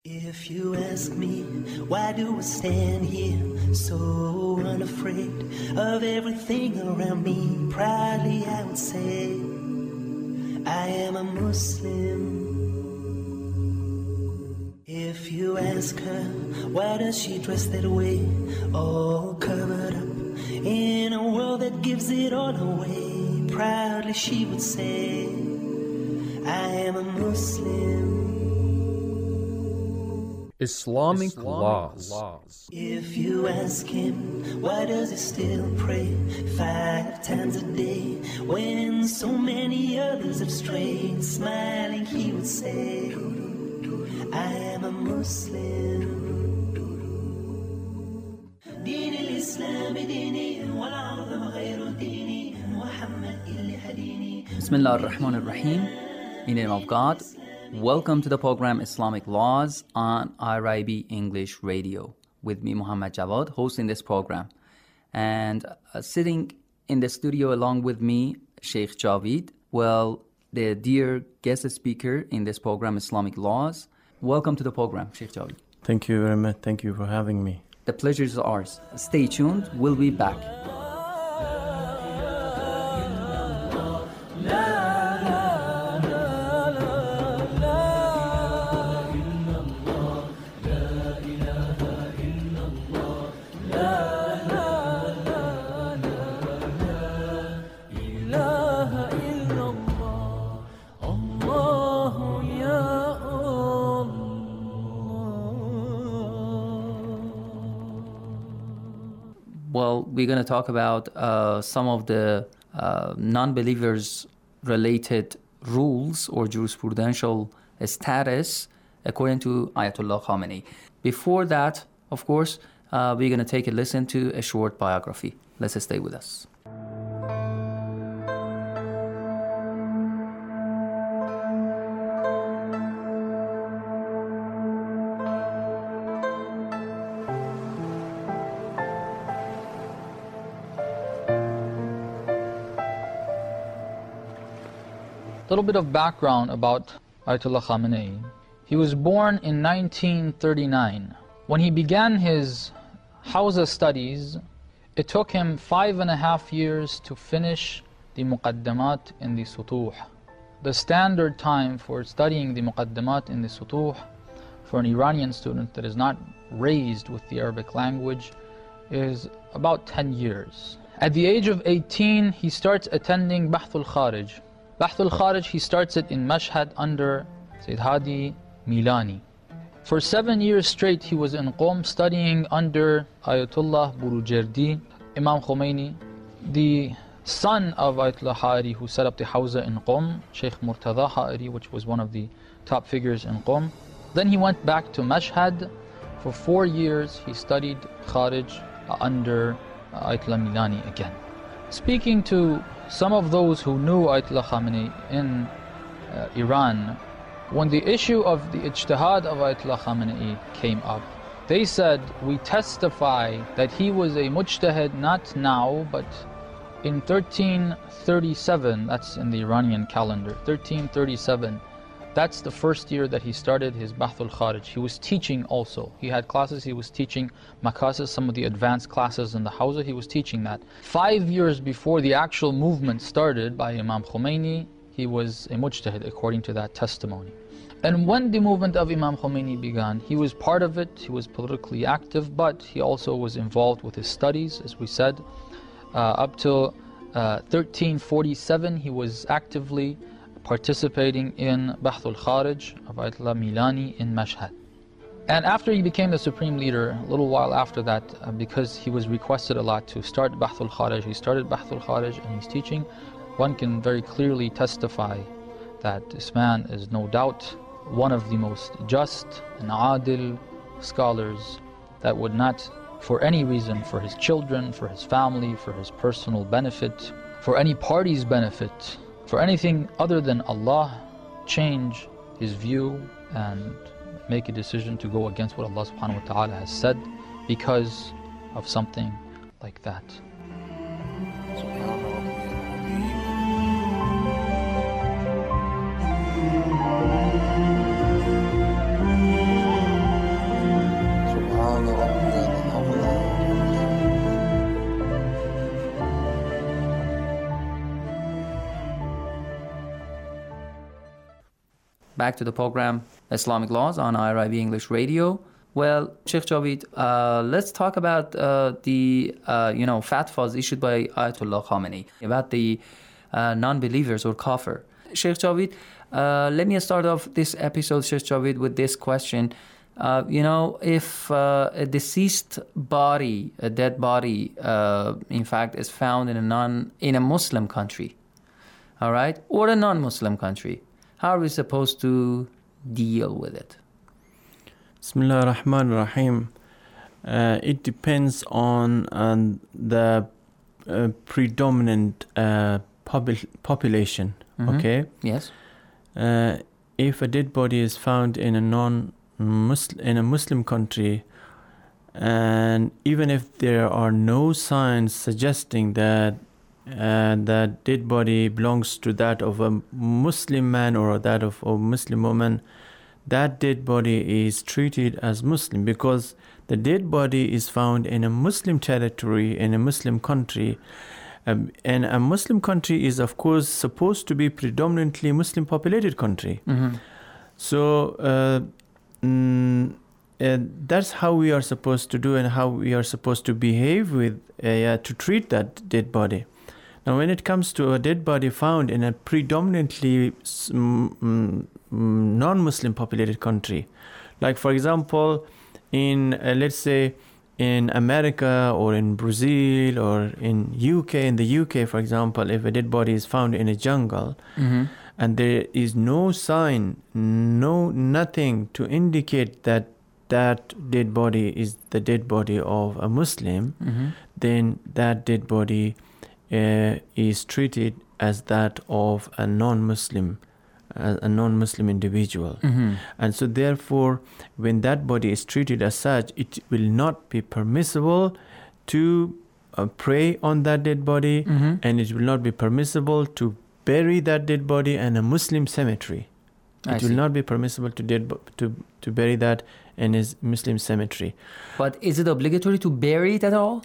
If you ask me, why do I stand here so unafraid of everything around me? Proudly I would say, I am a Muslim. If you ask her, why does she dress that way, all covered up in a world that gives it all away? Proudly she would say, I am a Muslim. Islamic laws. If you ask him, why does he still pray 5 times a day when so many others have strayed? Smiling he would say, I am a Muslim. دين الإسلام ديني والعظم غير ديني محمد اللي هديني. Bismillah ar-Rahman ar-Rahim. In the name of God. Welcome to the program Islamic Laws on IRIB English Radio. With me, Muhammad Jawad, hosting this program. And sitting in the studio along with me, Sheikh Javid. Well, the dear guest speaker in this program, Islamic Laws. Welcome to the program, Sheikh Javid. Thank you very much. Thank you for having me. The pleasure is ours. Stay tuned. We'll be back. Well, we're going to talk about some of the non-believers related rules or jurisprudential status according to Ayatollah Khamenei. Before that, of course, we're going to take a listen to a short biography. Let's stay with us. A little bit of background about Ayatollah Khamenei. He was born in 1939. When he began his Hawza studies, it took him 5.5 years to finish the Muqaddamat in the Sutuh. The standard time for studying the Muqaddamat in the Sutuh for an Iranian student that is not raised with the Arabic language is about 10 years. At the age of 18, he starts attending Bahth al-Kharij. Bahth al-Kharij, he starts it in Mashhad under Sayyid Hadi Milani. For 7 years straight, he was in Qom studying under Ayatollah Burujerdi, Imam Khomeini, the son of Ayatollah Ha'ari who set up the Hawza in Qom, Sheikh Murtada Ha'ari, which was one of the top figures in Qom. Then he went back to Mashhad. For 4 years, he studied Kharij under Ayatollah Milani again. Speaking to some of those who knew Ayatollah Khamenei in Iran, when the issue of the ijtihad of Ayatollah Khamenei came up, they said, we testify that he was a mujtahid not now, but in 1337, that's in the Iranian calendar, 1337, that's the first year that he started his Bahth al-Kharij. He was teaching also. He had classes, he was teaching Makasis, some of the advanced classes in the Hawza, he was teaching that. 5 years before the actual movement started by Imam Khomeini, he was a mujtahid according to that testimony. And when the movement of Imam Khomeini began, he was part of it, he was politically active, but he also was involved with his studies, as we said. Up till 1347, he was actively participating in Bahth al-Kharij of Ayatollah Milani in Mashhad. And after he became the supreme leader, a little while after that, because he was requested a lot to start Bahth al-Kharij, he started Bahth al-Kharij and he's teaching. One can very clearly testify that this man is no doubt one of the most just and adil scholars that would not, for any reason, for his children, for his family, for his personal benefit, for any party's benefit, for anything other than Allah, change his view and make a decision to go against what Allah subhanahu wa ta'ala has said because of something like that. Back to the program Islamic Laws on IRIB English Radio. Well, Sheikh Javid, let's talk about the fatwas issued by Ayatollah Khamenei about the non-believers or kafir. Sheikh Javid, let me start off this episode, Sheikh Javid, with this question. If a deceased body, a dead body, in fact, is found in a Muslim country, all right, or a non-Muslim country, how are we supposed to deal with it? Bismillah ar-Rahman ar-Rahim. It depends on the predominant population, okay? Yes. If a dead body is found in a Muslim country, and even if there are no signs suggesting that that dead body belongs to that of a Muslim man or that of a Muslim woman, that dead body is treated as Muslim, because the dead body is found in a Muslim territory, in a Muslim country. And a Muslim country is, of course, supposed to be predominantly Muslim populated country. Mm-hmm. So that's how we are supposed to do and how we are supposed to behave with to treat that dead body. Now, when it comes to a dead body found in a predominantly non-Muslim populated country, like for example, in let's say in America or in Brazil or in the UK, for example, if a dead body is found in a jungle, mm-hmm. and there is no sign, nothing to indicate that that dead body is the dead body of a Muslim, mm-hmm. then that dead body is treated as that of a non-Muslim individual. Mm-hmm. And so therefore, when that body is treated as such, it will not be permissible to pray on that dead body, mm-hmm. and it will not be permissible to bury that dead body in a Muslim cemetery. It will not be permissible to bury that in his Muslim cemetery. But is it obligatory to bury it at all?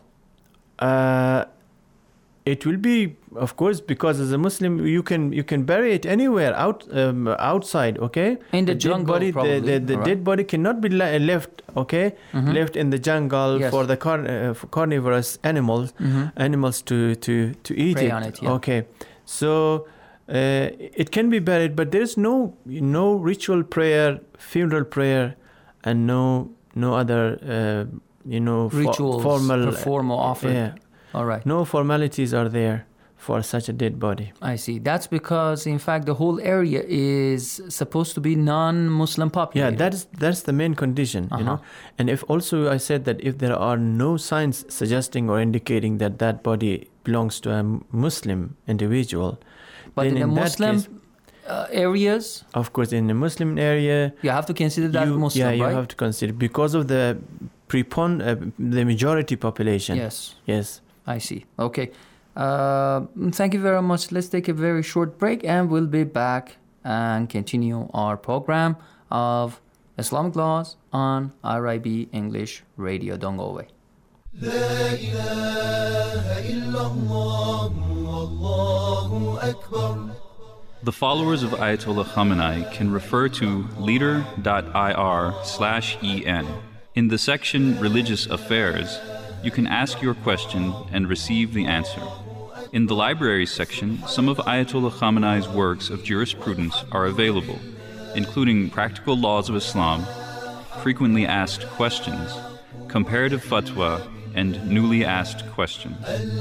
It will be, of course, because as a Muslim, you can bury it anywhere outside, okay? In the jungle, probably. The dead body cannot be left, okay? Mm-hmm. Left in the jungle, yes. for the carnivorous animals, mm-hmm. animals to eat Pray it. on it, yeah. Okay, so it can be buried, but there is no ritual prayer, funeral prayer, and no other rituals, formal offered. Yeah. All right. No formalities are there for such a dead body. I see. That's because, in fact, the whole area is supposed to be non-Muslim populated. Yeah, that's the main condition, And if also I said that if there are no signs suggesting or indicating that that body belongs to a Muslim individual, but then in the Muslim areas, of course, in the Muslim area, you have to consider that Muslim, right? Yeah, you right? have to consider because of the majority population. Yes. I see. Okay. Thank you very much. Let's take a very short break and we'll be back and continue our program of Islamic Laws on IRIB English Radio. Don't go away. لا إله إلا الله والله أكبر. The followers of Ayatollah Khamenei can refer to leader.ir/en. In the section Religious Affairs, you can ask your question and receive the answer. In the Libraries section, some of Ayatollah Khamenei's works of jurisprudence are available, including Practical Laws of Islam, Frequently Asked Questions, Comparative Fatwa, and Newly Asked Questions.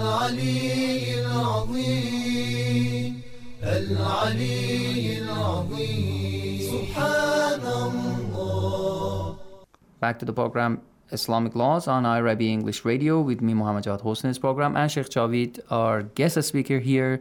Back to the program Islamic Laws on IRIB English Radio with me, Muhammad Jawad, hosting this program, and Sheikh Javid, our guest speaker here,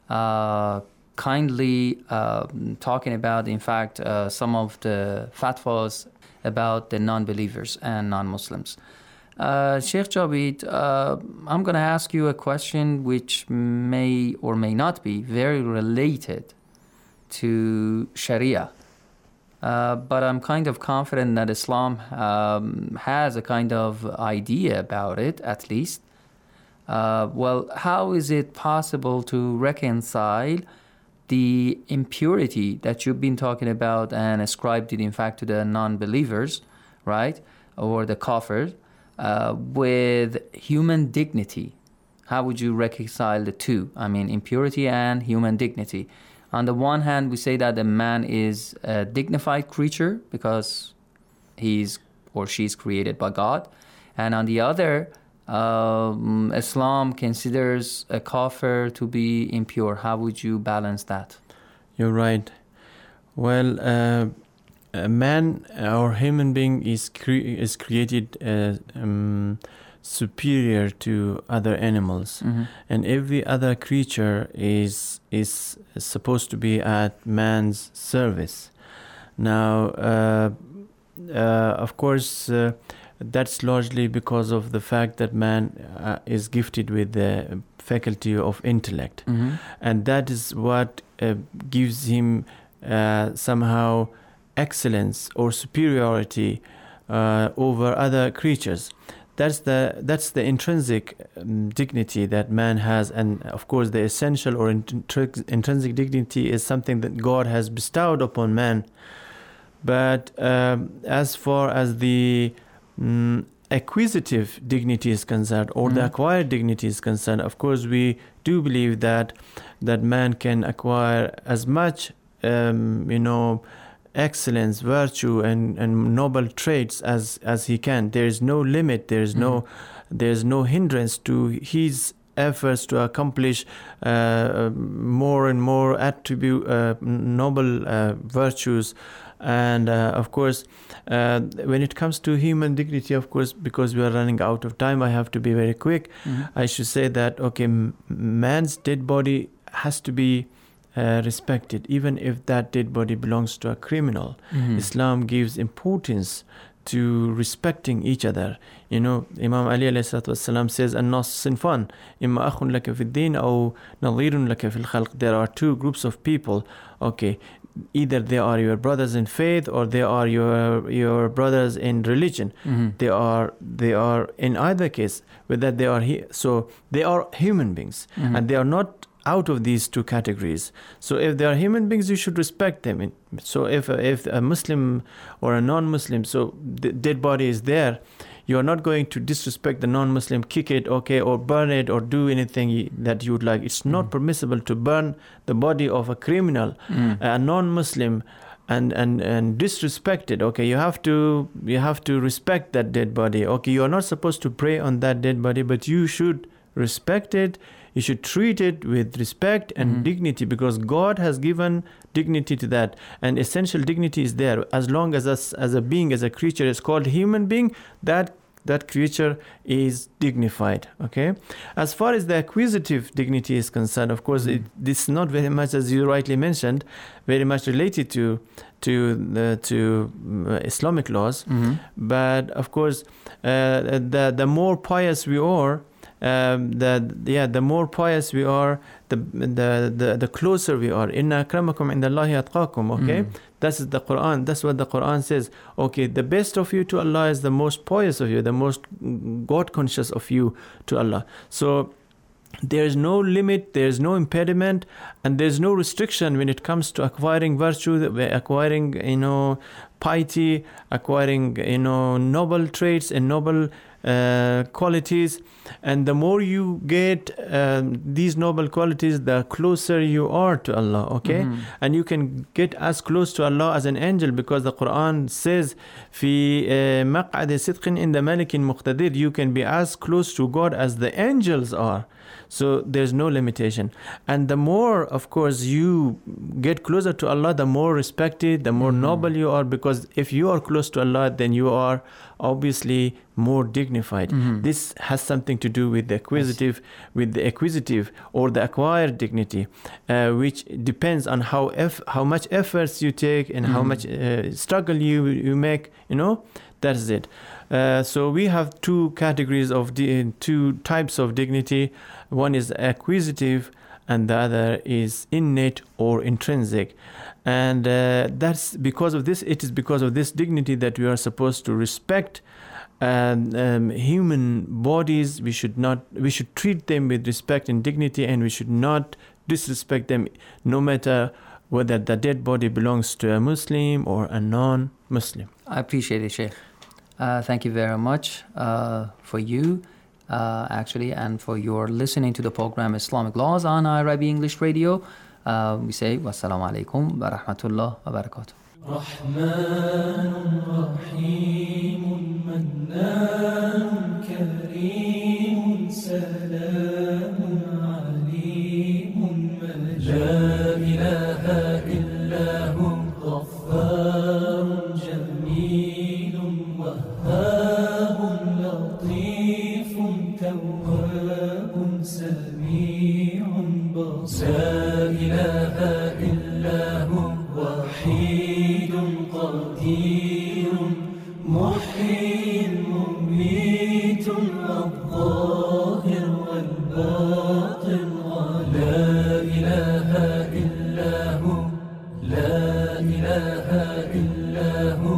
kindly talking about, in fact, some of the fatwas about the non-believers and non-Muslims. Sheikh Javid, I'm going to ask you a question which may or may not be very related to Sharia. But I'm kind of confident that Islam has a kind of idea about it, at least. Well, how is it possible to reconcile the impurity that you've been talking about and ascribed it in fact to the non-believers, right, or the kafirs, with human dignity. How would you reconcile the two? I mean, impurity and human dignity. On the one hand, we say that a man is a dignified creature because he's or she's created by God. And on the other, Islam considers a kafir to be impure. How would you balance that? You're right. Well, a man or human being is created superior to other animals, and every other creature is supposed to be at man's service. Now, of course, that's largely because of the fact that man is gifted with the faculty of intellect, and that is what gives him somehow excellence or superiority over other creatures. That's the intrinsic dignity that man has, and of course the essential or intrinsic dignity is something that God has bestowed upon man. But as far as the acquisitive dignity is concerned, or the acquired dignity is concerned, of course we do believe that man can acquire as much excellence, virtue, and noble traits as he can. There is no limit. There is no hindrance to his efforts to accomplish more and more noble virtues. And of course, when it comes to human dignity, of course, because we are running out of time, I have to be very quick. I should say that man's dead body has to be respected, even if that dead body belongs to a criminal. Islam gives importance to respecting each other. Imam Ali ﷺ says, "An-nas sinfan, imma akhun laka fi ad-din aw nadhirun laka fi al-khalq." There are two groups of people. Either they are your brothers in faith, or they are your brothers in religion. They are in either case, whether they are so they are human beings, and they are not out of these two categories. So if they are human beings, you should respect them. So if a Muslim or a non-Muslim, so the dead body is there, you are not going to disrespect the non-Muslim, kick it, or burn it, or do anything that you would like. It's not permissible to burn the body of a criminal, a non-Muslim, and disrespect it. You have to respect that dead body. You are not supposed to pray on that dead body, but you should respect it. You should treat it with respect and dignity, because God has given dignity to that, and essential dignity is there. As long as us as a being, as a creature is called human being, that creature is dignified. As far as the acquisitive dignity is concerned, of course, this is not very much, as you rightly mentioned, very much related to Islamic laws. But of course, the more pious we are, the more pious we are, the closer we are. Inna akramakum indallahi atqakum. That's the Quran. That's what the Quran says. The best of you to Allah is the most pious of you, the most God conscious of you to Allah. So there is no limit, there is no impediment, and there is no restriction when it comes to acquiring virtue, acquiring piety, acquiring noble traits and noble qualities. And the more you get these noble qualities, the closer you are to Allah. And you can get as close to Allah as an angel, because the Quran says, "Fi maq'ad sidqin inda malikin muqtadir." You can be as close to God as the angels are. So there's no limitation. And the more, of course, you get closer to Allah, the more respected, the more noble you are, because if you are close to Allah, then you are obviously more dignified. This has something to do with the acquisitive or the acquired dignity, which depends on how much efforts you take and how much struggle you make. That is it. So we have two categories of two types of dignity. One is acquisitive, and the other is innate or intrinsic. And that's because of this. It is because of this dignity that we are supposed to respect human bodies. We should treat them with respect and dignity, and we should not disrespect them, no matter whether the dead body belongs to a Muslim or a non-Muslim. I appreciate it, Sheikh. Thank you very much for you, actually, and for your listening to the program Islamic Laws on IRIB English Radio. We say, wassalamu alaikum wa rahmatullah wa barakatuh. رحمن رحيم منان كريم سلام عليم لا إله إلا هو غفار جميل وهاب لطيف تواب سميع بصير لا إله إلا هو وحيد قدير محيي مميت الظاهر والباطن لا إله إلا هو لا إله إلا هو